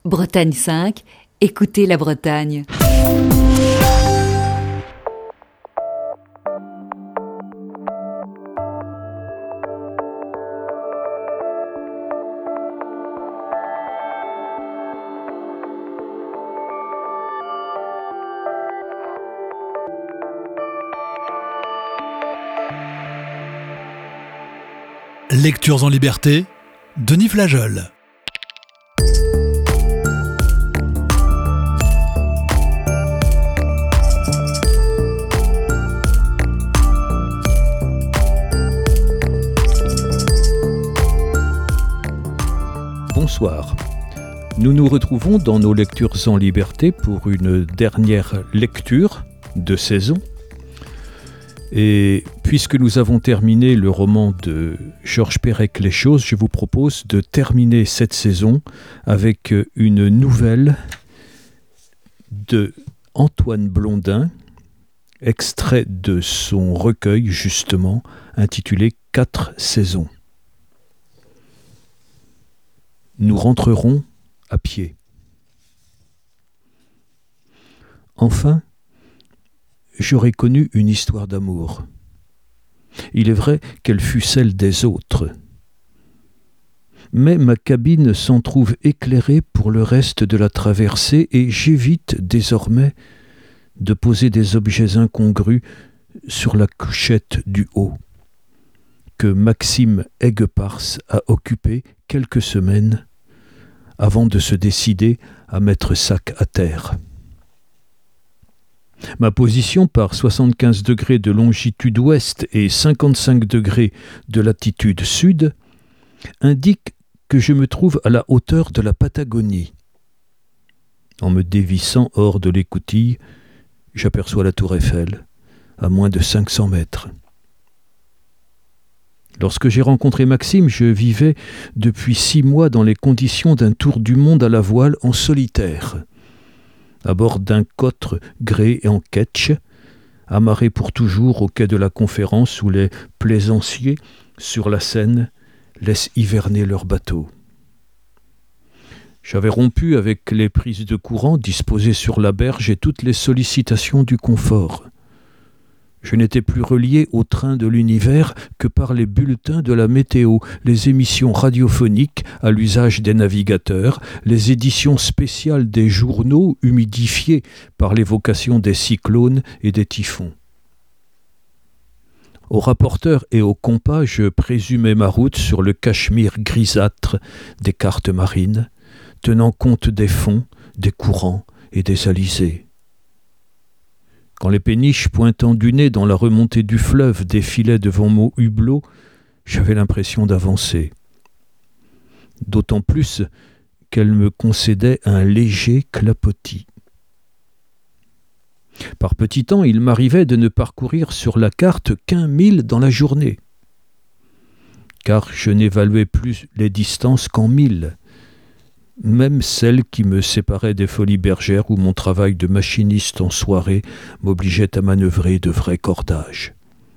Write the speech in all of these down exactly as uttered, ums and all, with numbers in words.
Bretagne cinq, écoutez la Bretagne. Lectures en liberté, Denis Flageol. Bonsoir. Nous nous retrouvons dans nos Lectures en liberté pour une dernière lecture de saison. Et puisque nous avons terminé le roman de Georges Perec, Les choses, je vous propose de terminer cette saison avec une nouvelle de Antoine Blondin, extrait de son recueil justement intitulé « Quatre saisons ». Nous rentrerons à pied. Enfin, j'aurais connu une histoire d'amour. Il est vrai qu'elle fut celle des autres. Mais ma cabine s'en trouve éclairée pour le reste de la traversée et j'évite désormais de poser des objets incongrus sur la couchette du haut, que Maxime Aiguepars a occupée quelques semaines avant de se décider à mettre sac à terre. Ma position par soixante-quinze degrés de longitude ouest et cinquante-cinq degrés de latitude sud indique que je me trouve à la hauteur de la Patagonie. En me dévissant hors de l'écoutille, j'aperçois la tour Eiffel, à moins de cinq cents mètres. Lorsque j'ai rencontré Maxime, je vivais depuis six mois dans les conditions d'un tour du monde à la voile en solitaire, à bord d'un cotre gréé en ketch, amarré pour toujours au quai de la Conférence où les plaisanciers sur la Seine laissent hiverner leurs bateaux. J'avais rompu avec les prises de courant disposées sur la berge et toutes les sollicitations du confort. Je n'étais plus relié au train de l'univers que par les bulletins de la météo, les émissions radiophoniques à l'usage des navigateurs, les éditions spéciales des journaux humidifiées par l'évocation des cyclones et des typhons. Au rapporteur et au compas, je présumais ma route sur le cachemire grisâtre des cartes marines, tenant compte des fonds, des courants et des alizés. Quand les péniches pointant du nez dans la remontée du fleuve défilaient devant mon hublot, j'avais l'impression d'avancer. D'autant plus qu'elles me concédaient un léger clapotis. Par petit temps, il m'arrivait de ne parcourir sur la carte qu'un mille dans la journée, car je n'évaluais plus les distances qu'en milles, même celles qui me séparaient des Folies Bergères où mon travail de machiniste en soirée m'obligeait à manœuvrer de vrais cordages.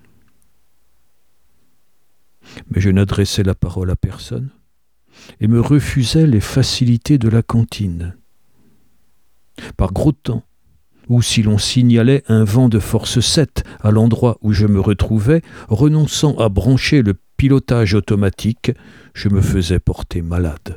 Mais je n'adressais la parole à personne et me refusais les facilités de la cantine. Par gros temps, ou si l'on signalait un vent de force sept à l'endroit où je me retrouvais, renonçant à brancher le pilotage automatique, je me faisais porter malade.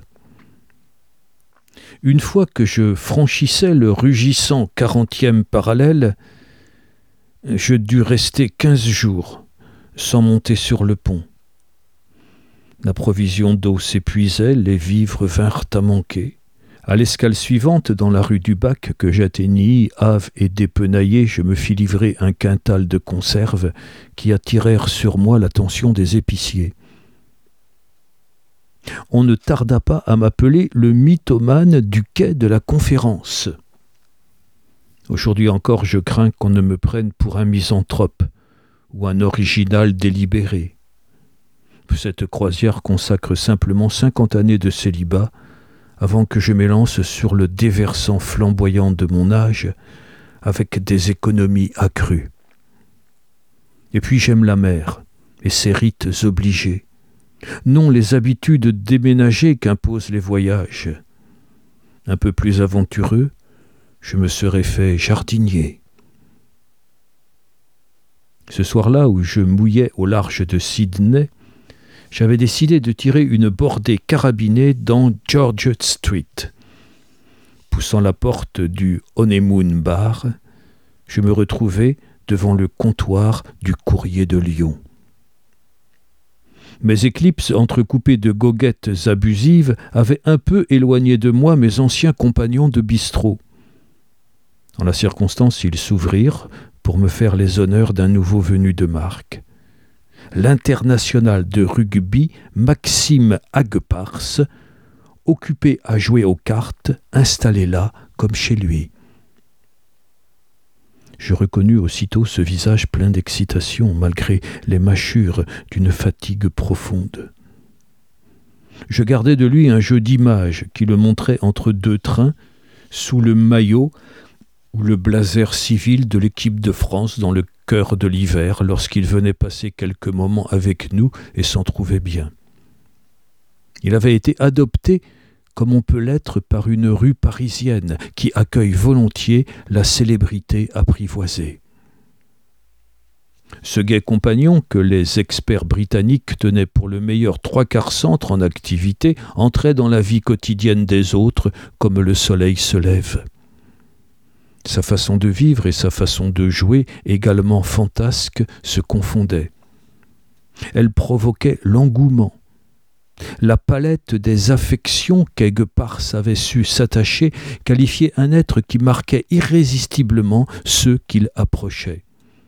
Une fois que je franchissais le rugissant quarantième parallèle, je dus rester quinze jours sans monter sur le pont. La provision d'eau s'épuisait, les vivres vinrent à manquer. À l'escale suivante, dans la rue du Bac, que j'atteignis, hâve et dépenaillé, je me fis livrer un quintal de conserves qui attirèrent sur moi l'attention des épiciers. On ne tarda pas à m'appeler le mythomane du quai de la Conférence. Aujourd'hui encore, je crains qu'on ne me prenne pour un misanthrope ou un original délibéré. Cette croisière consacre simplement cinquante années de célibat avant que je m'élance sur le déversant flamboyant de mon âge avec des économies accrues. Et puis j'aime la mer et ses rites obligés, non les habitudes déménagées qu'imposent les voyages. un peu plus aventureux, je me serais fait jardinier. Ce soir-là, où je mouillais au large de Sydney, j'avais décidé de tirer une bordée carabinée dans George Street. Poussant la porte du Honeymoon Bar, je me retrouvai devant le comptoir du Courrier de Lyon. Mes éclipses entrecoupées de goguettes abusives avaient un peu éloigné de moi mes anciens compagnons de bistrot. En la circonstance, ils s'ouvrirent pour me faire les honneurs d'un nouveau venu de marque. L'international de rugby Maxime Haguepars, occupé à jouer aux cartes, installé là comme chez lui. Je reconnus aussitôt ce visage plein d'excitation, malgré les mâchures d'une fatigue profonde. Je gardais de lui un jeu d'image qui le montrait entre deux trains, sous le maillot ou le blazer civil de l'équipe de France dans le cœur de l'hiver, lorsqu'il venait passer quelques moments avec nous et s'en trouvait bien. Il avait été adopté comme on peut l'être par une rue parisienne qui accueille volontiers la célébrité apprivoisée. Ce gai compagnon, que les experts britanniques tenaient pour le meilleur trois quarts centre en activité, entrait dans la vie quotidienne des autres comme le soleil se lève. Sa façon de vivre et sa façon de jouer, également fantasques, se confondaient. Elle provoquait l'engouement. La palette des affections qu'Haguepars avait su s'attacher qualifiait un être qui marquait irrésistiblement ceux qu'il approchait.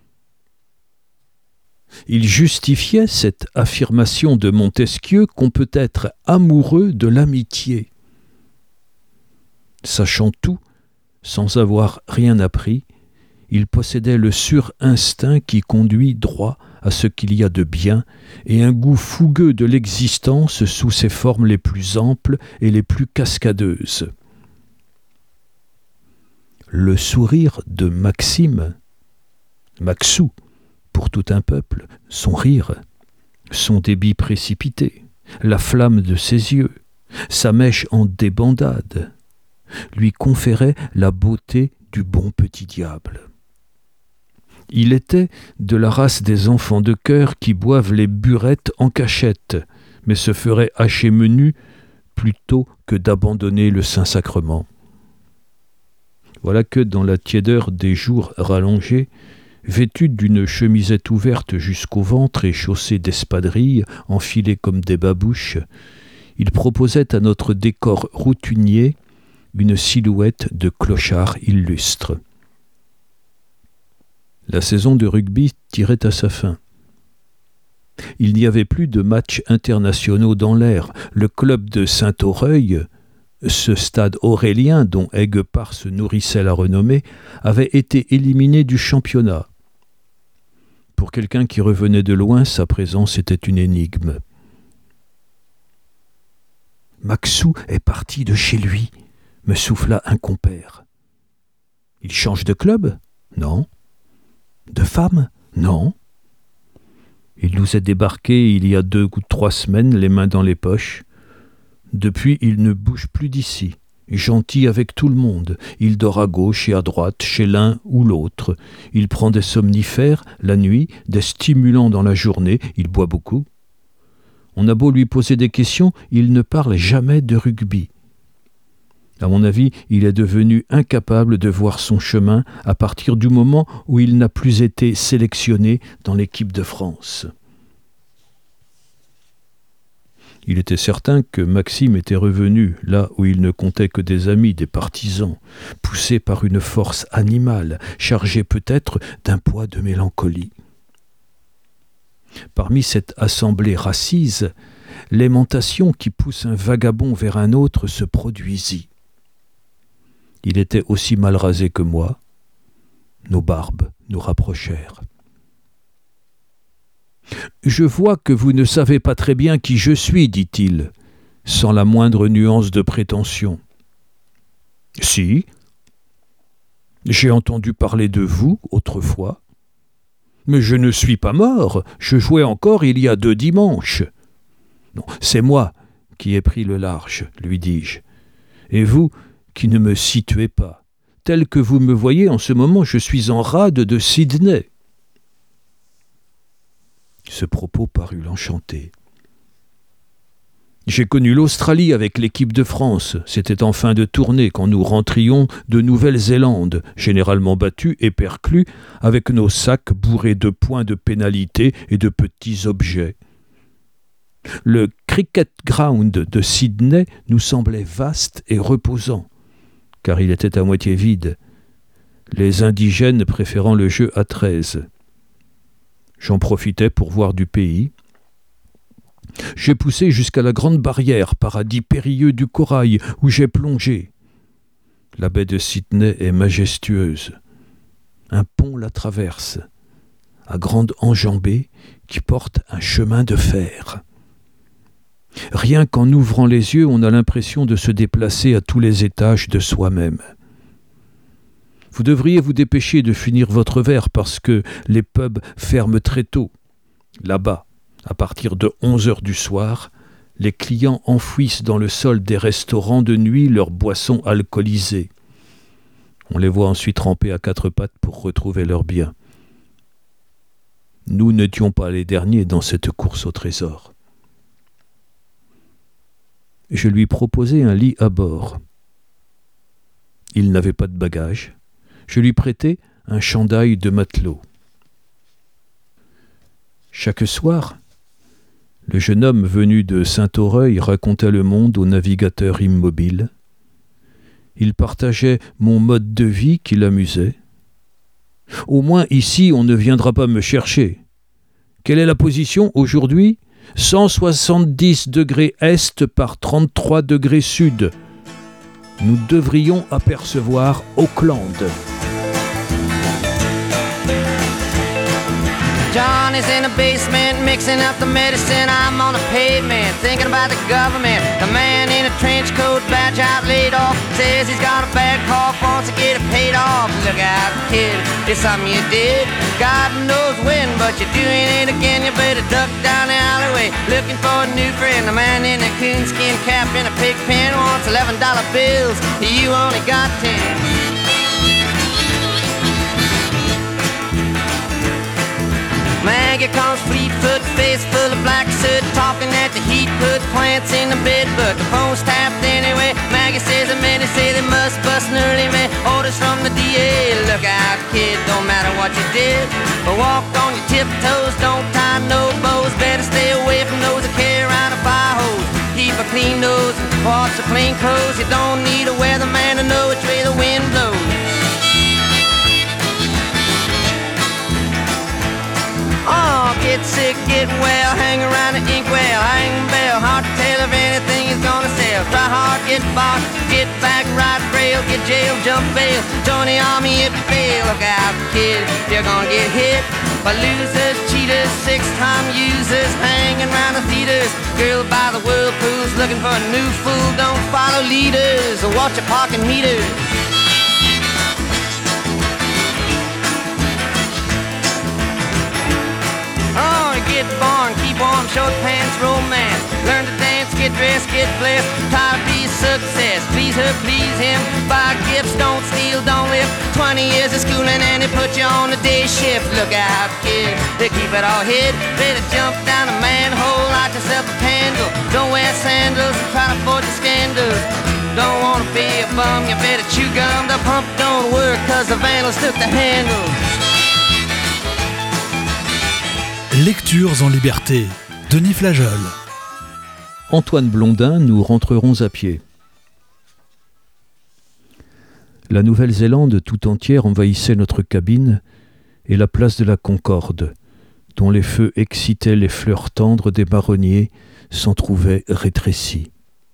Il justifiait cette affirmation de Montesquieu qu'on peut être amoureux de l'amitié. Sachant tout, sans avoir rien appris, il possédait le sur-instinct qui conduit droit à ce qu'il y a de bien et un goût fougueux de l'existence sous ses formes les plus amples et les plus cascadeuses. Le sourire de Maxime, Maxou, pour tout un peuple, son rire, son débit précipité, la flamme de ses yeux, sa mèche en débandade, lui conféraient la beauté du bon petit diable. Il était de la race des enfants de chœur qui boivent les burettes en cachette, mais se feraient hacher menu plutôt que d'abandonner le Saint-Sacrement. Voilà que dans la tiédeur des jours rallongés, vêtu d'une chemisette ouverte jusqu'au ventre et chaussé d'espadrilles enfilées comme des babouches, il proposait à notre décor routinier une silhouette de clochard illustre. La saison de rugby tirait à sa fin. Il n'y avait plus de matchs internationaux dans l'air. Le club de Saint-Aureuil, ce stade aurélien dont Haguepars se nourrissait la renommée, avait été éliminé du championnat. Pour quelqu'un qui revenait de loin, sa présence était une énigme. « Maxou est parti de chez lui », me souffla un compère. « Il change de club ? Non. De femme ? Non. Il nous est débarqué il y a deux ou trois semaines, les mains dans les poches. Depuis, il ne bouge plus d'ici. Gentil avec tout le monde. Il dort à gauche et à droite, chez l'un ou l'autre. Il prend des somnifères la nuit, des stimulants dans la journée. Il boit beaucoup. On a beau lui poser des questions, il ne parle jamais de rugby. À mon avis, il est devenu incapable de voir son chemin à partir du moment où il n'a plus été sélectionné dans l'équipe de France. Il était certain que Maxime était revenu là où il ne comptait que des amis, des partisans, poussé par une force animale, chargé peut-être d'un poids de mélancolie. Parmi cette assemblée racise, l'aimantation qui pousse un vagabond vers un autre se produisit. Il était aussi mal rasé que moi. Nos barbes nous rapprochèrent. « Je vois que vous ne savez pas très bien qui je suis, dit-il, sans la moindre nuance de prétention. »« Si. J'ai entendu parler de vous autrefois. Mais je ne suis pas mort, je jouais encore il y a deux dimanches. »« Non, c'est moi qui ai pris le large, lui dis-je. Et vous, qui ne me situez pas. Tel que vous me voyez en ce moment, je suis en rade de Sydney. » Ce propos parut l'enchanter. J'ai connu l'Australie avec l'équipe de France. C'était en fin de tournée quand nous rentrions de Nouvelle-Zélande, généralement battus et perclus, avec nos sacs bourrés de points de pénalité et de petits objets. Le cricket ground de Sydney nous semblait vaste et reposant, car il était à moitié vide, les indigènes préférant le jeu à treize. J'en profitais pour voir du pays. J'ai poussé jusqu'à la Grande Barrière, paradis périlleux du corail, où j'ai plongé. La baie de Sydney est majestueuse. Un pont la traverse, à grande enjambée, qui porte un chemin de fer. Rien qu'en ouvrant les yeux, on a l'impression de se déplacer à tous les étages de soi-même. Vous devriez vous dépêcher de finir votre verre parce que les pubs ferment très tôt. Là-bas, à partir de onze heures du soir, les clients enfouissent dans le sol des restaurants de nuit leurs boissons alcoolisées. On les voit ensuite ramper à quatre pattes pour retrouver leurs biens. Nous n'étions pas les derniers dans cette course au trésor. Je lui proposai un lit à bord. Il n'avait pas de bagages. Je lui prêtai un chandail de matelot. Chaque soir, le jeune homme venu de Saint-Aureuil racontait le monde aux navigateurs immobiles. Il partageait mon mode de vie qui l'amusait. « Au moins ici, on ne viendra pas me chercher. Quelle est la position aujourd'hui ? cent soixante-dix degrés est par trente-trois degrés sud. Nous devrions apercevoir Auckland. » Johnny's in the basement mixing up the medicine. I'm on the pavement thinking about the government. The man in a trench coat, badge out, laid off, says he's got a bad cough, wants to get it paid off. Look out, kid, it's something you did. God knows when, but you're doing it again. You better duck down the alleyway looking for a new friend. The man in a coonskin cap and a pig pen wants eleven dollar bills. You only got ten. Maggie comes fleet-foot, face full of black soot, talking at the heat, put plants in the bed, but the phone's tapped anyway. Maggie says the men say they must bust an early man. Orders from the D A, look out kid, don't matter what you did, but walk on your tiptoes, don't tie no bows. Better stay away from those that carry around a fire hose. Keep a clean nose and parts of clean clothes. You don't need a weatherman to know which way the wind blows. Oh, get sick, get well, hang around the inkwell, hang bell, hard to tell if anything is gonna sell. Try hard, get boxed, get back, ride rail, get jail, jump bail, join the army if you fail. Look out, kid, you're gonna get hit by losers, cheaters, six-time users, hanging around the theaters. Girl by the whirlpools, looking for a new fool. Don't follow leaders or watch your parking meters. Oh, get born, keep warm, short pants, romance. Learn to dance, get dressed, get blessed. Try to be a success, please her, please him. Buy gifts, don't steal, don't live. Twenty years of schooling and they put you on the day shift. Look out, kid, they keep it all hid. Better jump down a manhole, light yourself a candle. Don't wear sandals and try to avoid the scandals. Don't wanna be a bum, you better chew gum. The pump don't work cause the vandals took the handle. Lectures en liberté, Denis Flageol. Antoine Blondin, nous rentrerons à pied. La Nouvelle-Zélande tout entière envahissait notre cabine et la place de la Concorde, dont les feux excitaient les fleurs tendres des marronniers, s'en trouvait rétrécie.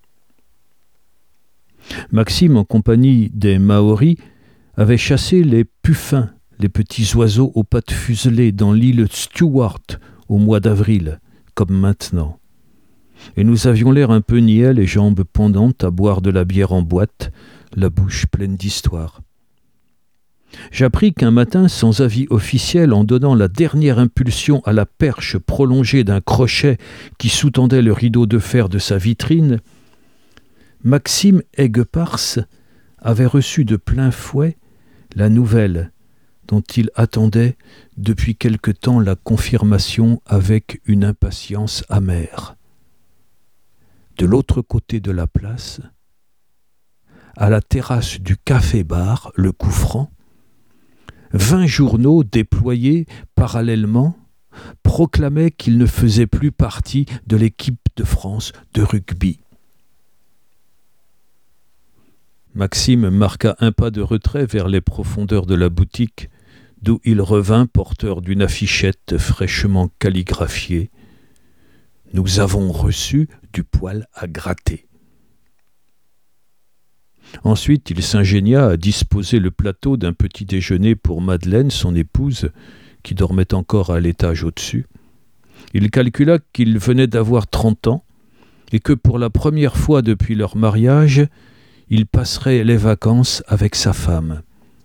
Maxime, en compagnie des Maoris, avait chassé les puffins, les petits oiseaux aux pattes fuselées dans l'île Stewart au mois d'avril, comme maintenant. Et nous avions l'air un peu niais, les jambes pendantes, à boire de la bière en boîte, la bouche pleine d'histoire. J'appris qu'un matin, sans avis officiel, en donnant la dernière impulsion à la perche prolongée d'un crochet qui sous-tendait le rideau de fer de sa vitrine, Maxime Aiguepars avait reçu de plein fouet la nouvelle dont il attendait depuis quelque temps la confirmation avec une impatience amère. De l'autre côté de la place, à la terrasse du café-bar, le Coup Franc, vingt journaux déployés parallèlement proclamaient qu'il ne faisait plus partie de l'équipe de France de rugby. Maxime marqua un pas de retrait vers les profondeurs de la boutique, d'où il revint porteur d'une affichette fraîchement calligraphiée. « Nous avons reçu du poil à gratter ». Ensuite, il s'ingénia à disposer le plateau d'un petit déjeuner pour Madeleine, son épouse, qui dormait encore à l'étage au-dessus. Il calcula qu'il venait d'avoir trente ans et que pour la première fois depuis leur mariage, il passerait les vacances avec sa femme.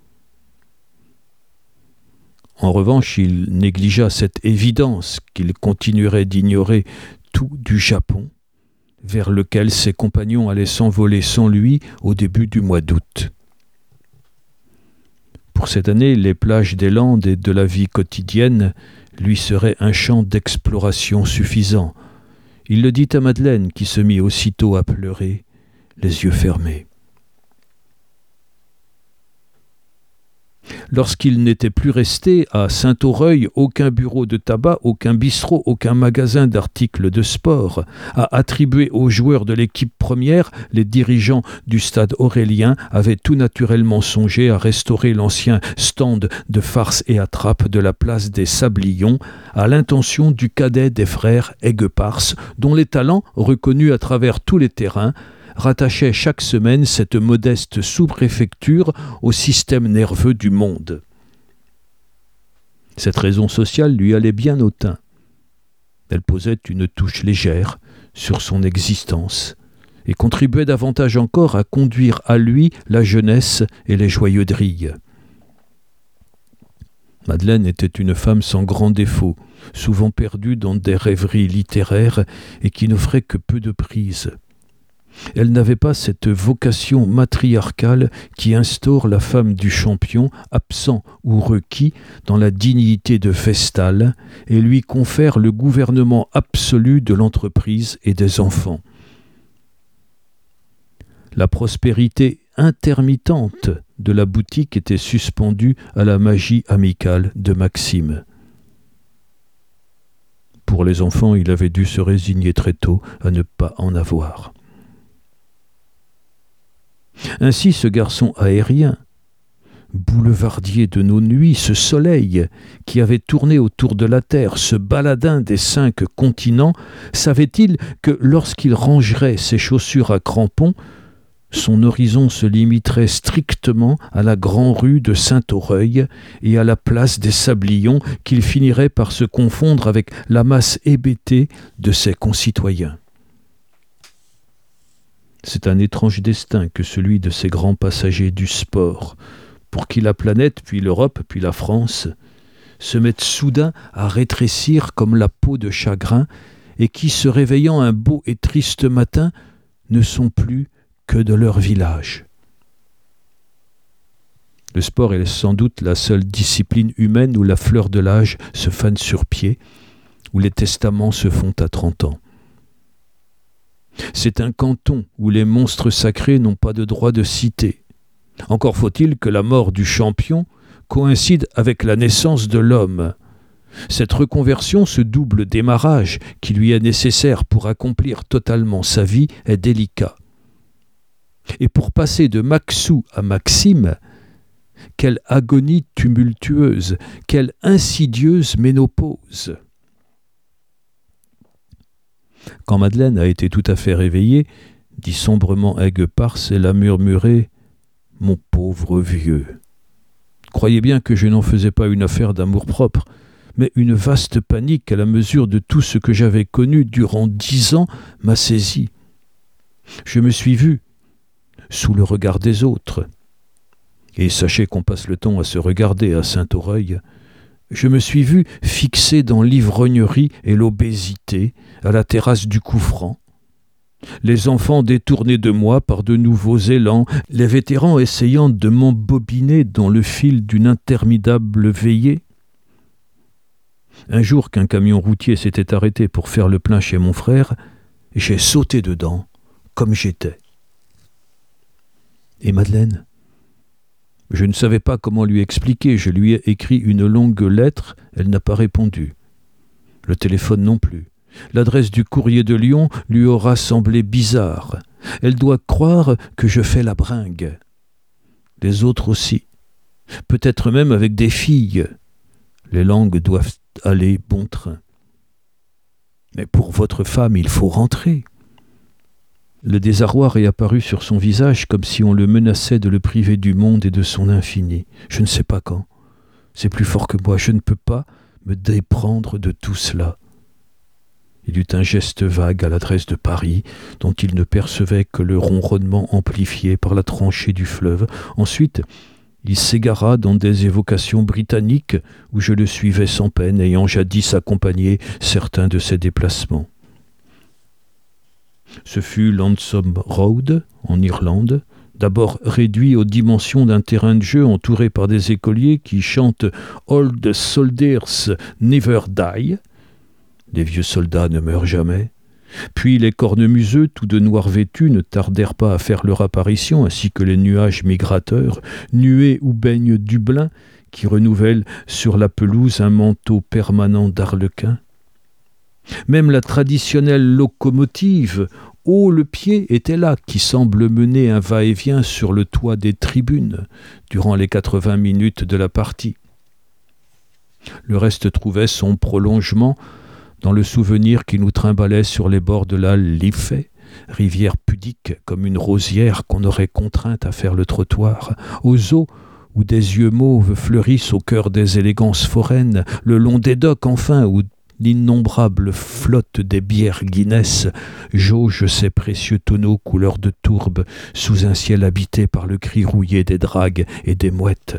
En revanche, il négligea cette évidence qu'il continuerait d'ignorer tout du Japon, vers lequel ses compagnons allaient s'envoler sans lui au début du mois d'août. Pour cette année, les plages des Landes et de la vie quotidienne lui seraient un champ d'exploration suffisant. Il le dit à Madeleine, qui se mit aussitôt à pleurer, les yeux fermés. Lorsqu'il n'était plus resté à Saint-Aureuil aucun bureau de tabac, aucun bistrot, aucun magasin d'articles de sport à attribuer aux joueurs de l'équipe première, les dirigeants du stade Aurélien avaient tout naturellement songé à restaurer l'ancien stand de farce et attrape de la place des Sablions à l'intention du cadet des frères Aiguepars, dont les talents, reconnus à travers tous les terrains, rattachait chaque semaine cette modeste sous-préfecture au système nerveux du monde. Cette raison sociale lui allait bien au teint. Elle posait une touche légère sur son existence et contribuait davantage encore à conduire à lui la jeunesse et les joyeux drilles. Madeleine était une femme sans grand défaut, souvent perdue dans des rêveries littéraires et qui n'offrait que peu de prise. Elle n'avait pas cette vocation matriarcale qui instaure la femme du champion, absent ou requis, dans la dignité de Vestale et lui confère le gouvernement absolu de l'entreprise et des enfants. La prospérité intermittente de la boutique était suspendue à la magie amicale de Maxime. Pour les enfants, il avait dû se résigner très tôt à ne pas en avoir. Ainsi, ce garçon aérien, boulevardier de nos nuits, ce soleil qui avait tourné autour de la terre, ce baladin des cinq continents, savait-il que lorsqu'il rangerait ses chaussures à crampons, son horizon se limiterait strictement à la Grand-Rue de Saint-Aureuil et à la place des Sablions, qu'il finirait par se confondre avec la masse hébétée de ses concitoyens. C'est un étrange destin que celui de ces grands passagers du sport, pour qui la planète, puis l'Europe, puis la France, se mettent soudain à rétrécir comme la peau de chagrin, et qui, se réveillant un beau et triste matin, ne sont plus que de leur village. Le sport est sans doute la seule discipline humaine où la fleur de l'âge se fane sur pied, où les testaments se font à trente ans. C'est un canton où les monstres sacrés n'ont pas de droit de cité. Encore faut-il que la mort du champion coïncide avec la naissance de l'homme. Cette reconversion, ce double démarrage qui lui est nécessaire pour accomplir totalement sa vie, est délicat. Et pour passer de Maxou à Maxime, quelle agonie tumultueuse, quelle insidieuse ménopause. Quand Madeleine a été tout à fait réveillée, dit sombrement Aiguepars, elle a murmuré « Mon pauvre vieux ». Croyez bien que je n'en faisais pas une affaire d'amour-propre, mais une vaste panique à la mesure de tout ce que j'avais connu durant dix ans m'a saisi. Je me suis vu sous le regard des autres. Et sachez qu'on passe le temps à se regarder à Saint-Aureuil. Je me suis vu fixé dans l'ivrognerie et l'obésité à la terrasse du Coup Franc, Les enfants détournés de moi par de nouveaux élans, les vétérans essayant de m'embobiner dans le fil d'une interminable veillée. Un jour qu'un camion routier s'était arrêté pour faire le plein chez mon frère, j'ai sauté dedans, comme j'étais. Et Madeleine ? Je ne savais pas comment lui expliquer, je lui ai écrit une longue lettre, elle n'a pas répondu. Le téléphone non plus. L'adresse du courrier de Lyon lui aura semblé bizarre. Elle doit croire que je fais la bringue. Les autres aussi. Peut-être même avec des filles. Les langues doivent aller bon train. Mais pour votre femme, il faut rentrer. Le désarroi réapparut sur son visage comme si on le menaçait de le priver du monde et de son infini. Je ne sais pas quand. C'est plus fort que moi. Je ne peux pas me déprendre de tout cela. Il eut un geste vague à l'adresse de Paris, dont il ne percevait que le ronronnement amplifié par la tranchée du fleuve. Ensuite, il s'égara dans des évocations britanniques où je le suivais sans peine, ayant jadis accompagné certains de ses déplacements. Ce fut Lansom Road, en Irlande, d'abord réduit aux dimensions d'un terrain de jeu entouré par des écoliers qui chantent « Old Soldiers Never Die », les vieux soldats ne meurent jamais. Puis les cornemuseux, tous de noir vêtus, ne tardèrent pas à faire leur apparition, ainsi que les nuages migrateurs, nuées où baigne Dublin, qui renouvelle sur la pelouse un manteau permanent d'arlequin. Même la traditionnelle locomotive, haut le pied, était là, qui semble mener un va-et-vient sur le toit des tribunes, durant les quatre-vingts minutes de la partie. Le reste trouvait son prolongement dans le souvenir qui nous trimbalait sur les bords de la Liffey, rivière pudique comme une rosière qu'on aurait contrainte à faire le trottoir, aux eaux où des yeux mauves fleurissent au cœur des élégances foraines, le long des docks enfin où l'innombrable flotte des bières Guinness jauge ses précieux tonneaux couleur de tourbe sous un ciel habité par le cri rouillé des dragues et des mouettes.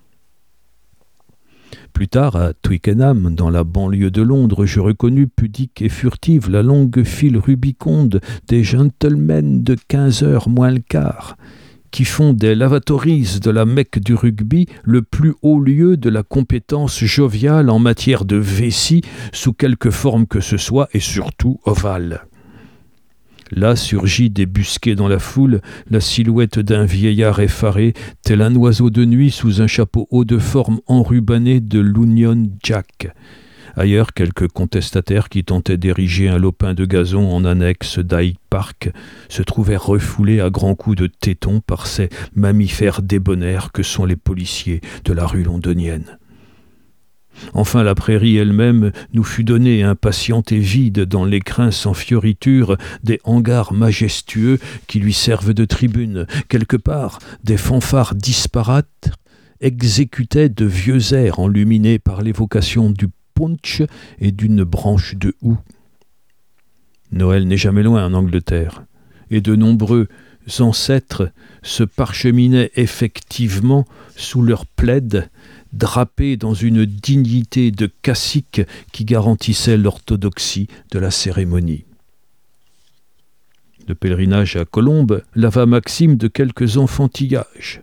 Plus tard, à Twickenham, dans la banlieue de Londres, je reconnus pudique et furtive la longue file rubiconde des gentlemen de quinze heures moins le quart, qui font des lavatories de la Mecque du rugby le plus haut lieu de la compétence joviale en matière de vessie, sous quelque forme que ce soit, et surtout ovale. Là surgit débusqué dans la foule la silhouette d'un vieillard effaré, tel un oiseau de nuit sous un chapeau haut de forme enrubanné de l'Union Jack. Ailleurs, quelques contestataires qui tentaient d'ériger un lopin de gazon en annexe d'Hyde Park se trouvaient refoulés à grands coups de tétons par ces mammifères débonnaires que sont les policiers de la rue londonienne. Enfin, la prairie elle-même nous fut donnée impatiente et vide dans l'écrin sans fioriture des hangars majestueux qui lui servent de tribune. Quelque part, des fanfares disparates exécutaient de vieux airs enluminés par l'évocation du punch et d'une branche de houx. Noël n'est jamais loin en Angleterre, et de nombreux ancêtres se parcheminaient effectivement sous leurs plaids, drapés dans une dignité de cacique qui garantissait l'orthodoxie de la cérémonie. Le pèlerinage à Colombes lava Maxime de quelques enfantillages.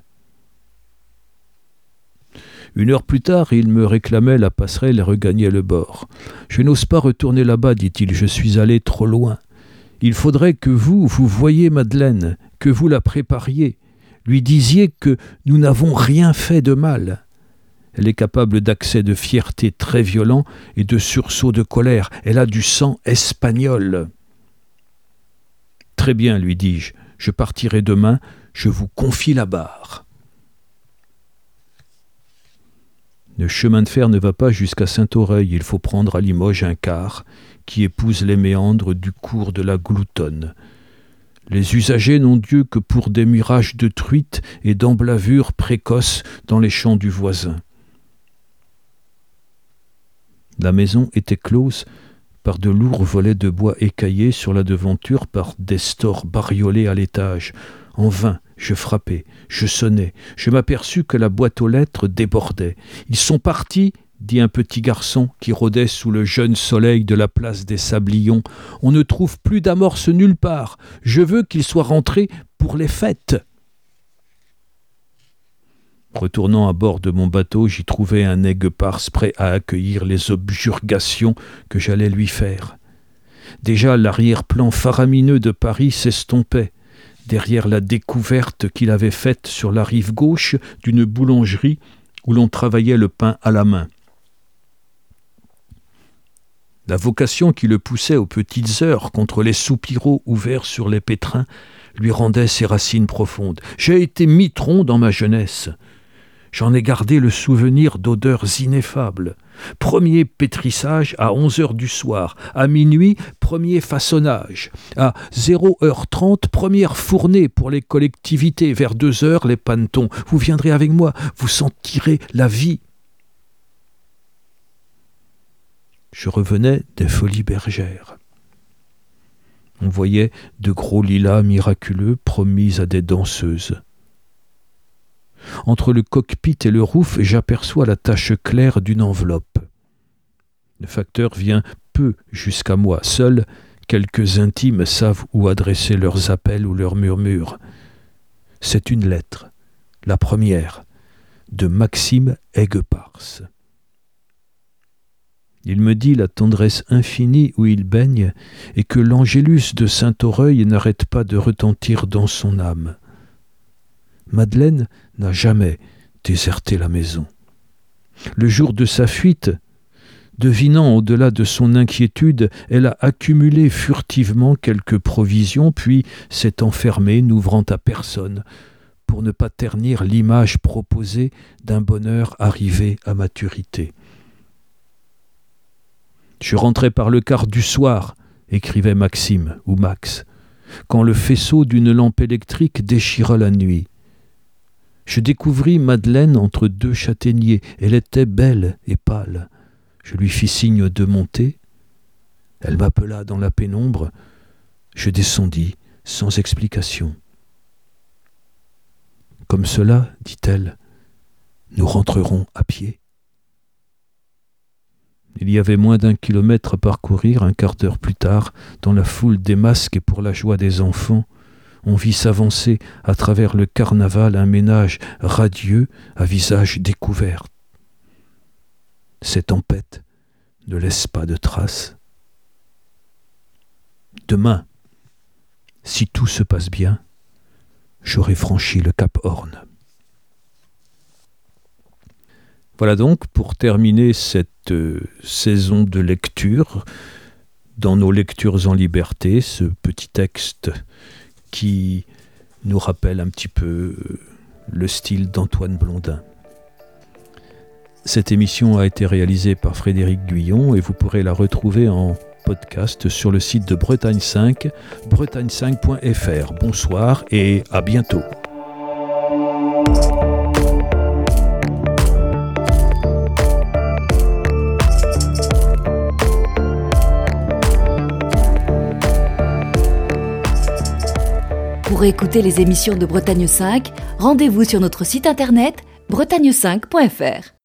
Une heure plus tard, il me réclamait la passerelle et regagnait le bord. « Je n'ose pas retourner là-bas, dit-il, je suis allé trop loin. Il faudrait que vous, vous voyiez Madeleine, que vous la prépariez, lui disiez que nous n'avons rien fait de mal. Elle est capable d'accès de fierté très violents et de sursauts de colère. Elle a du sang espagnol. » « Très bien, lui dis-je, je partirai demain, je vous confie la barre. » Le chemin de fer ne va pas jusqu'à Saint-Oreille, il faut prendre à Limoges un car qui épouse les méandres du cours de la Gloutonne. Les usagers n'ont Dieu que pour des mirages de truites et d'emblavures précoces dans les champs du voisin. La maison était close par de lourds volets de bois écaillés sur la devanture par des stores bariolés à l'étage. En vain, je frappais, je sonnais, je m'aperçus que la boîte aux lettres débordait. Ils sont partis, dit un petit garçon qui rôdait sous le jeune soleil de la place des Sablions. « On ne trouve plus d'amorce nulle part. Je veux qu'il soit rentré pour les fêtes. » Retournant à bord de mon bateau, j'y trouvais un aiguepars prêt à accueillir les objurgations que j'allais lui faire. Déjà l'arrière-plan faramineux de Paris s'estompait, derrière la découverte qu'il avait faite sur la rive gauche d'une boulangerie où l'on travaillait le pain à la main. La vocation qui le poussait aux petites heures contre les soupiraux ouverts sur les pétrins lui rendait ses racines profondes. J'ai été mitron dans ma jeunesse. J'en ai gardé le souvenir d'odeurs ineffables. Premier pétrissage à onze heures du soir. À minuit, premier façonnage. À zéro heure trente, première fournée pour les collectivités. Vers deux heures, les pannetons. Vous viendrez avec moi, vous sentirez la vie. Je revenais des Folies Bergères. On voyait de gros lilas miraculeux promis à des danseuses. Entre le cockpit et le roof, j'aperçois la tache claire d'une enveloppe. Le facteur vient peu jusqu'à moi. Seuls quelques intimes savent où adresser leurs appels ou leurs murmures. C'est une lettre, la première, de Maxime Aiguepars. Il me dit la tendresse infinie où il baigne et que l'angélus de Saint-Aureuil n'arrête pas de retentir dans son âme. Madeleine n'a jamais déserté la maison. Le jour de sa fuite, devinant au-delà de son inquiétude, elle a accumulé furtivement quelques provisions, puis s'est enfermée, n'ouvrant à personne, pour ne pas ternir l'image proposée d'un bonheur arrivé à maturité. « Je rentrais par le quart du soir », écrivait Maxime, ou Max, quand le faisceau d'une lampe électrique déchira la nuit. Je découvris Madeleine entre deux châtaigniers. Elle était belle et pâle. Je lui fis signe de monter. Elle m'appela dans la pénombre. Je descendis sans explication. « Comme cela, dit-elle, nous rentrerons à pied. » Il y avait moins d'un kilomètre à parcourir. Un quart d'heure plus tard, dans la foule des masques et pour la joie des enfants, on vit s'avancer à travers le carnaval un ménage radieux à visage découvert. Ces tempêtes ne laissent pas de traces. Demain, si tout se passe bien, j'aurai franchi le Cap Horn. Voilà donc pour terminer cette euh, saison de lecture, dans nos lectures en liberté, ce petit texte qui nous rappelle un petit peu le style d'Antoine Blondin. Cette émission a été réalisée par Frédéric Guyon et vous pourrez la retrouver en podcast sur le site de Bretagne cinq, bretagne cinq point f r. Bonsoir et à bientôt. Pour écouter les émissions de Bretagne cinq, rendez-vous sur notre site internet bretagne cinq point f r.